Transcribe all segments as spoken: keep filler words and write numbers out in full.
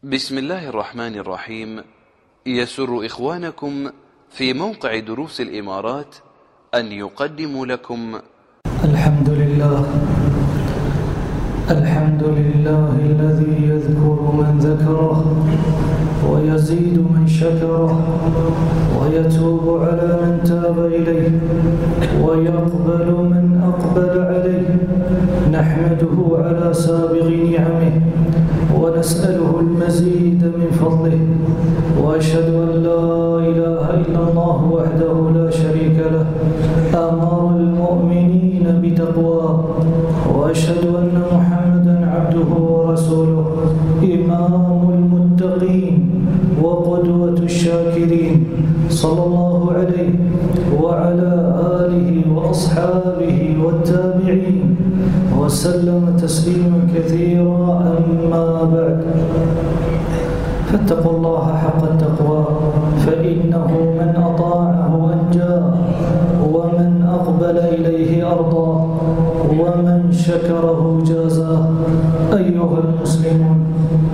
بسم الله الرحمن الرحيم. يسر إخوانكم في موقع دروس الإمارات أن يقدموا لكم الحمد لله الحمد لله الذي يذكر من ذكره ويزيد من شكره ويتوب على من تاب إليه ويقبل من أقبل عليه. نحمده على سابغ نعمه ونسأله المزيد من فضله، وأشهد أن لا إله إلا الله وحده لا شريك له أمر المؤمنين بتقواه، وأشهد أن محمدا عبده ورسوله إمام المتقين وقدوة الشاكرين، صلى الله عليه وعلى آله وأصحابه والتابعين وسلم تسليما كثيرا. أما بعد، فاتقوا الله حق التقوى، فإنه من أطاعه أنجاه، ومن أقبل إليه أرضاه، ومن شكره جازاه. أيها المسلمون،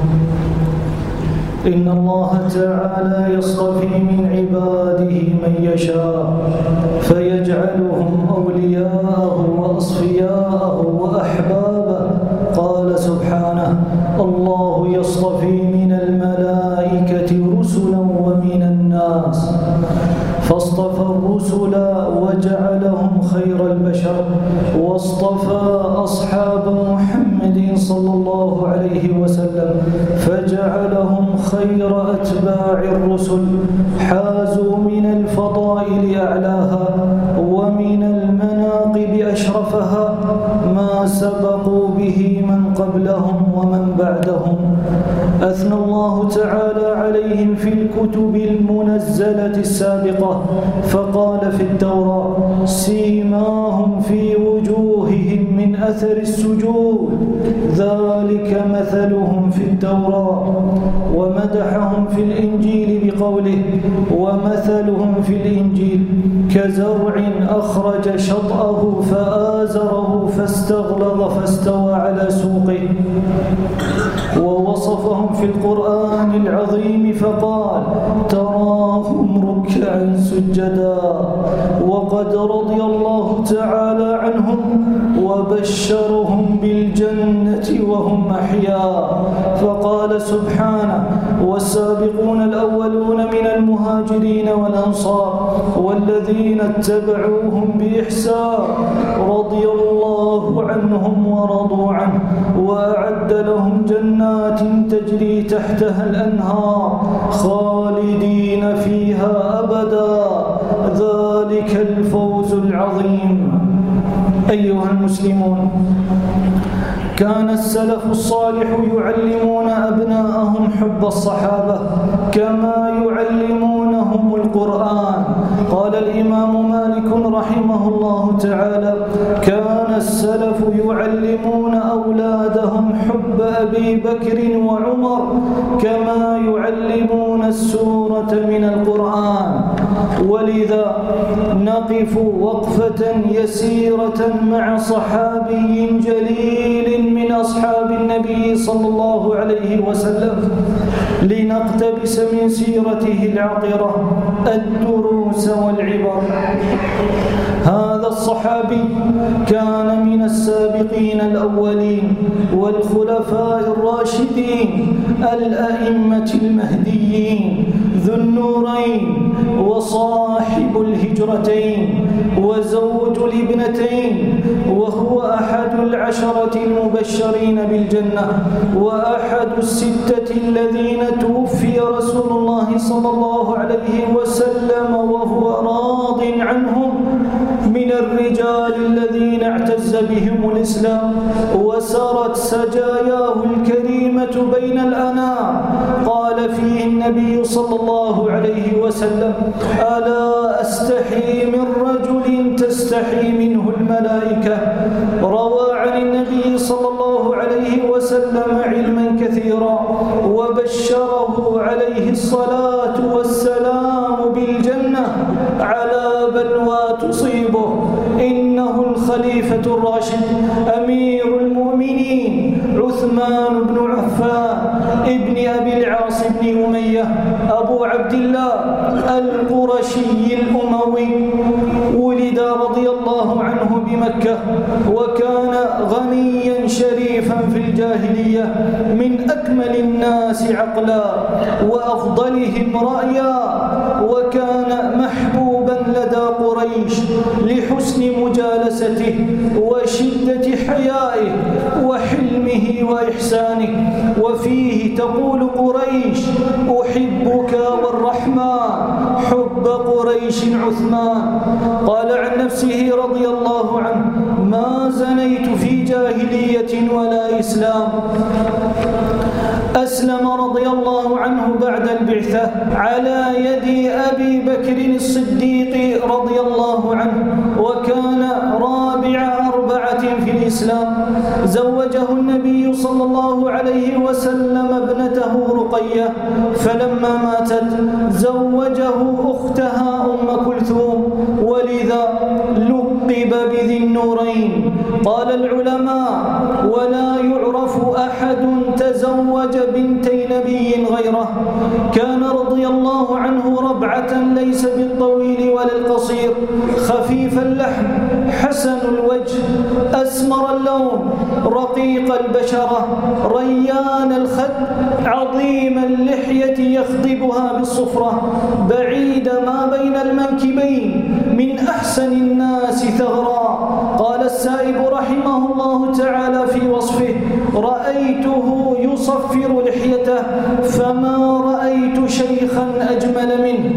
إن الله تعالى يصطفي من عباده من يشاء فيجعلهم أولياءه وأصفياءه وأحبابه. قال سبحانه: الله يصطفي من الملائكة رسلا ومن الناس، فاصطفى الرسل وجعلهم خير البشر، واصطفى أصحاب محمد صلى الله عليه وسلم فجعلهم خير أتباع الرسل، حازوا من الفضائل أعلاها ومن المناقب أشرفها ما سبقوا به من قبلهم ومن بعدهم. أثنى الله تعالى عليهم في الكتب المنزلة السابقة، فقال في التوراة: سيماهم في وجوههم من أثر السجود ذلك مثلهم في التوراة. ومدحهم في الإنجيل بقوله: ومثلهم في الإنجيل كزرع أخرج شطأه فآزره فاستغلظ فاستوى على سوقه. ووصفهم في القرآن العظيم فقال: تراهم ركعا سجدا، وقد رضي الله تعالى عنهم وبشرهم بالجنة وهم أحياء. فقال سبحانه: والسابقون الأولون من المهاجرين والأنصار والذين اتبعوهم بإحسان رضي الله عنهم ورضوا عنه، وأعد لهم جنات تجري تحتها الأنهار خالدين فيها أبدا، ذلك الفوز العظيم. أيها المسلمون، كان السلف الصالح يعلمون أبناءهم حب الصحابة كما يعلمونهم القرآن. قال الإمام مالك رحمه الله تعالى: كان السلف يعلمون أولادهم حب أبي بكر وعمر كما يعلمون السورة من القرآن. ولذا نقف وقفة يسيرة مع صحابي جليل من أصحاب النبي صلى الله عليه وسلم لنقتبس من سيرته العطرة الدروس والعبر. هذا الصحابي كان من السابقين الأولين والخلفاء الراشدين الأئمة المهديين ذو النورين وصاحب الهجرتين وزوج الابنتين، وهو أحد العشرة المبشرين بالجنة وأحد الستة الذين توفي رسول الله صلى الله عليه وسلم وهو راض عنهم من الرجال الذين اعتز بهم الإسلام وسرت سجاياه الكريمة بين الأنام. قال فيه النبي صلى الله عليه وسلم: ألا أستحي من رجل تستحي منه الملائكة. روى عن النبي صلى الله عليه وسلم علما كثيرا وبشره عليه الصلاة والسلام بالجنة على بلوى تصيبه إنه الخليفة الراشد أمير المؤمنين عثمان بن عفان ابن أبي العاص بن أمية أبو عبد الله القرشي الأموي. ولد رضي الله عنه بمكة، وكان غنيا شريفا في الجاهلية، من أكمل الناس عقلا وأفضلهم رأيا، وكان محبوبا لدى قريش لحسن مجالسته وشدة حيائه وحلمه وإحسانه. وفيه تقول قريش: أحبك والرحمن حب قريش عثمان. قال عن نفسه رضي الله عنه: ما زنيت في جاهلية ولا إسلام. أسلم رضي الله عنه بعد البعثة على يد أبي بكر الصديق رضي الله عنه، وكان رابع أربعة في الإسلام. زوجه النبي صلى الله عليه وسلم ابنته رقية، فلما ماتت زوجه أختها أم كلثوم، ولذا لقب بذي النورين. قال العلماء: ولا يعرف أحد تزوج بنتي نبي غيره. كان رضي الله عنه ربعة ليس بالطويل ولا القصير، خفيف اللحم، حسن الوجه، أسمر اللون، رقيق البشرة، ريان الخد، عظيم اللحية يخضبها بالصفرة، بعيد ما بين المنكبين، من أحسن الناس ثغرا. قال السائب رحمه الله تعالى في وصفه: رأيته يصفر لحيته فما رأيت شيخا أجمل منه.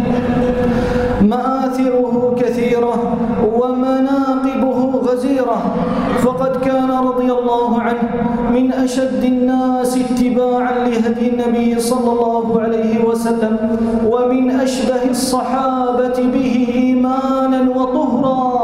مآثره كثيرة ومناقبه غزيرة، فقد كان رضي الله عنه من أشد الناس اتباعا لهدي النبي صلى الله عليه وسلم، ومن أشبه الصحابة به إيمانا وطهرا،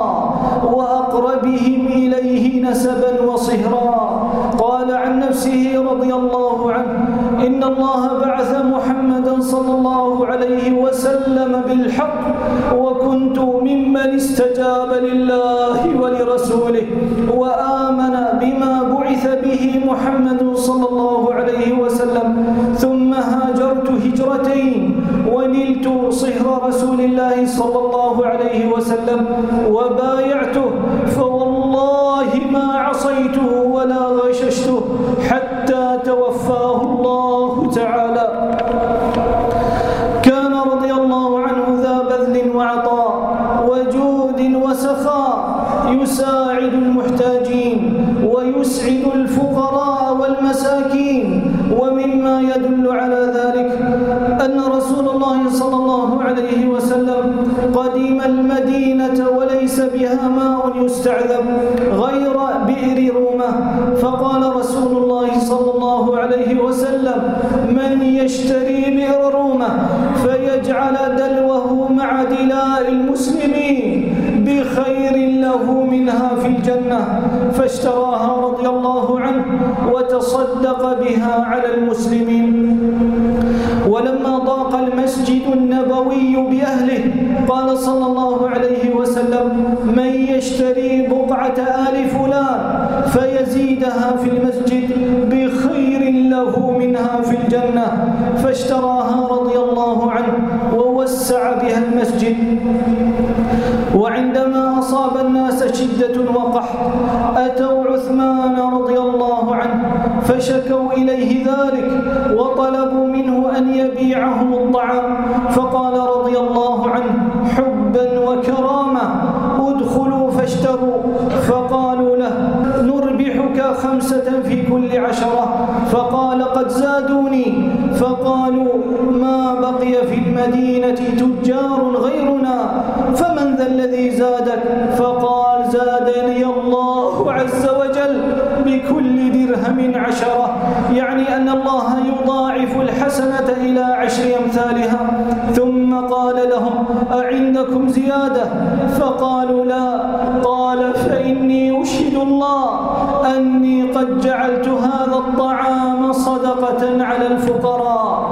وأقربهم إليه نسبا وصهرا. قال عن نفسه رضي الله عنه: إن الله بعث محمدا صلى الله عليه وسلم بالحق، وكنت ممن استجاب لله ولرسوله وآمن بما بعث به محمد صلى الله عليه وسلم، ثم هاجرت هجرتين ونلت صهر رسول الله صلى الله عليه وسلم وبايعته، فوالله ما عصيته ولا غششته حتى توفاه الله تعالى. كان رضي الله عنه ذا بذل وعطاء وجود وسخاء، يساعد المحتاجين ويسعد الفقراء والمساكين. ومما يدل على ذلك أن رسول الله صلى الله عليه وسلم قدم المدينة وليس بها ماء يستعذب غير بئر رومة، فقال رسول الله صلى الله عليه وسلم: من يشتري بئر رومة فيجعل دلوه مع دلاء المسلمين بخير له منها في الجنة، فاشتراها رضي الله عنه وتصدق بها على المسلمين. ولما ضاق المسجد النبوي بأهله قال صلى الله عليه وسلم: من يشتري بقعة آل فلان فيزيدها في المسجد بخير له منها في الجنة، فاشتراها رضي الله عنه ووسع بها المسجد. وعندما أصاب الناس شدة وقحط أتوا عثمان رضي الله عنه فشكوا إليه ذلك وطلبوا منه أن يبيعهم الطعام، فقال رضي الله عنه حبا وكرامة: ادخلوا فاشتروا. فقالوا له: نربحك خمسة في كل عشرة. فقال: قد زادوني. فقالوا: ما بقي في المدينة تجار غيرنا، فمن ذا الذي زادك؟ فقال: زادني الله عز وجل بكل درهم عشرة، يعني أن الله يضاعف الحسنة إلى عشر أمثالها. ثم قال لهم: أعندكم زيادة؟ فقالوا: لا. قال: فإني أشهد الله أني قد جعلت هذا الطعام صدقة على الفقراء.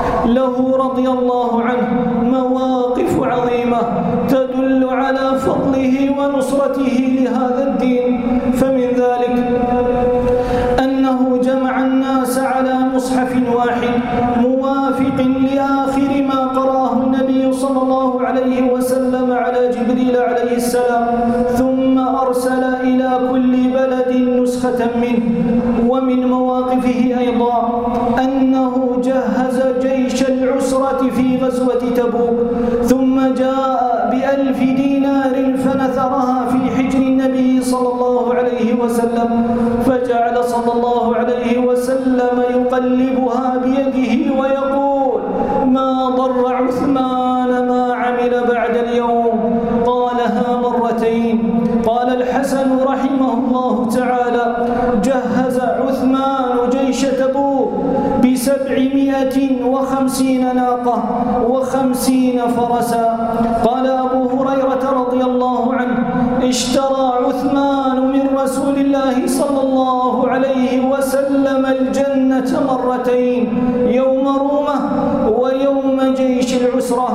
له رضي الله عنه مواقف عظيمة تدل على فضل حفظه ونصرته لهذا الدين. فمن ذلك أنه جمع الناس على مصحف واحد موافق لآخر ما قرأه النبي صلى الله عليه وسلم على جبريل عليه السلام، ثم أرسل إلى كل بلد نسخة منه. ومن مواقفه أيضا أنه جهز جيش العسرة في غزوة تبوك، ثم جاء بألف دينار فنثرها في حجر النبي صلى الله عليه وسلم، فجعل صلى الله عليه وسلم يقلبها بيده ويقول: ما ضر عثمان ما عمل بعد اليوم. قالها مرتين. قال الحسن رحمه الله تعالى: جهز عثمان جيش تبوك بسبعمائة وخمسين ناقة وخمسين فرسا. قال أبو هريرة رضي الله عنه: اشترى عثمان من رسول الله صلى الله عليه وسلم الجنة مرتين، يوم رومة ويوم جيش العسرة.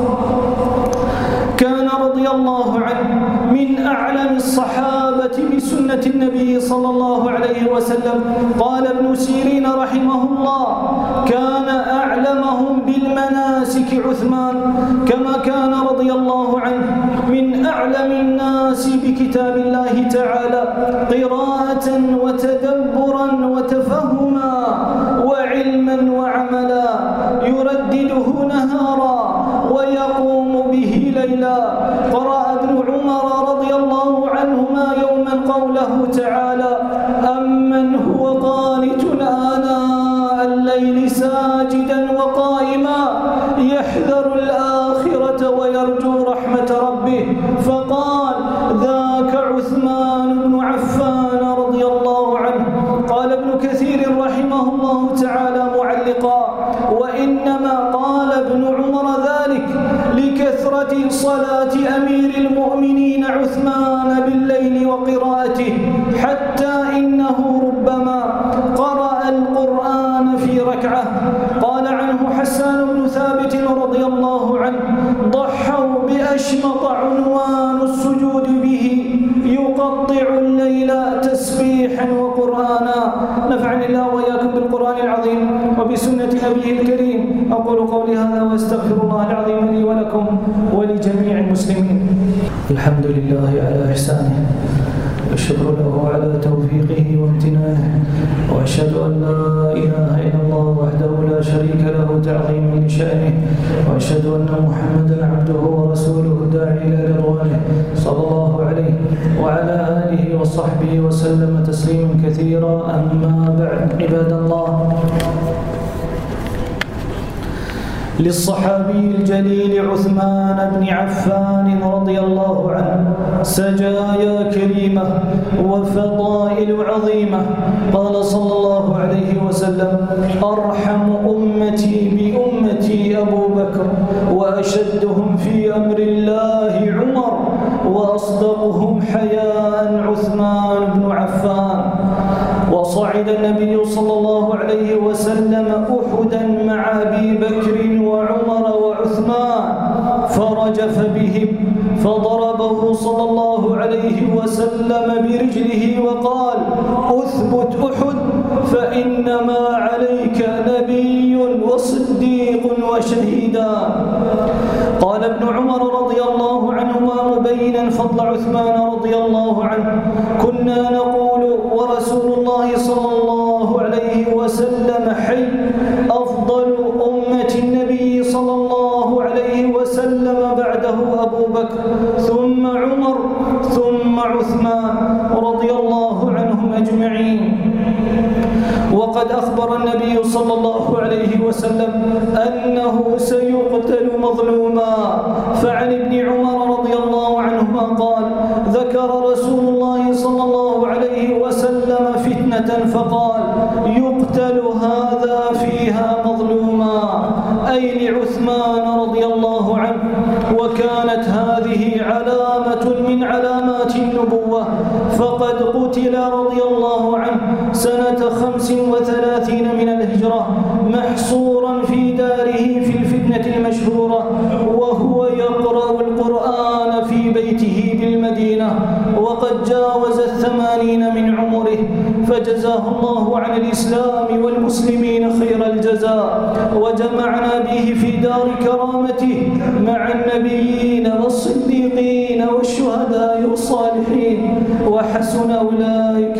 كان رضي الله عنه من أعلم الصحابة بسنة النبي صلى الله عليه وسلم. قال ابن سيرين رحمه الله: كان أعلمهم بالمناسك عثمان، كما كان رضي الله عنه من أعلم الناس بكتاب الله تعالى قراءة وتدبرا وتفهما وعلما وعملا، يردده نهارا ويقوم به ليلا. قرأ ابن عمر رضي الله عنهما يوما قوله تعالى: أمن هو قانت آناء الليل ساجدا وقائما يحذر الآخرة ويرجو رحمة ربه، فقال: ذاك عثمان بن عفان رضي الله عنه. قال ابن كثير رحمه الله تعالى معلقا: وإنما قال ابن عمر ذلك لكثرة صلاة أمير المؤمنين عثمان بالليل وقراءته، حتى إنه ربما قرأ القرآن في ركعة. قال عنه حسان بن ثابت رضي الله عنه: ضحوا بأشمط عنوان السجود به، يقطع الليل تسبيحا وقرآنا. نفعني الله وإياكم بالقرآن العظيم وبسنة نبيه الكريم. أقول قولي هذا وأستغفر الله العظيم لي ولكم ولجميع المسلمين. الحمد لله على إحسانه، والشكر له على توفيقه وامتنانه، وأشهد أن لا إله إلا الله وحده لا شريك له تعظيما لشأنه، وأشهد أن محمدا عبده ورسوله الداعي إلى رضوانه صلى الله عليه وعلى آله وصحبه وسلم تسليما كثيرا. أما بعد، عباد الله، للصحابي الجليل عثمان بن عفان رضي الله عنه سجايا كريمة وفضائل عظيمة. قال صلى الله عليه وسلم: أرحم أمتي بأمتي أبو بكر، وأشدهم في أمر الله عمر، وأصدقهم حياء عثمان بن عفان. وصعد النبي صلى الله عليه وسلم أحدا مع أبي بكر وعمر وعثمان، فرجف بهم فضربه صلى الله عليه وسلم برجله وقال: أثبت أحد، فإنما عليك نبي وصديق وشهيدان. قال ابن عمر رضي الله عنهما مبينا فضل عثمان رضي الله عنه: كنا نقول ورسول الله صلى الله عليه وسلم حي، أفضل أمة النبي صلى الله عليه وسلم بعده أبو بكر، ثم عمر، ثم عثمان رضي الله عنهم أجمعين. وقد أخبر النبي صلى الله عليه وسلم أنه سيقتل مظلوما. فعن ابن عمر رضي الله عنهما قال: ذكر رسول الله صلى الله عليه وسلم فتنة فقال: يقتل هذا فيها مظلوما، أي لعثمان رضي الله عنه. وكانت هذه علامة من علامات النبوة، فقد قتل رضي الله عنه سنة خمس وثلاثين من الهجرة، محصورا في داره في الفتنة المشهورة، وهو يقرأ القرآن في بيته بالمسجد وقد جاوز الثمانين من عمره، فجزاه الله عن الإسلام والمسلمين خير الجزاء، وجمعنا به في دار كرامته مع النبيين والصديقين والشهداء والصالحين، وحسن أولئك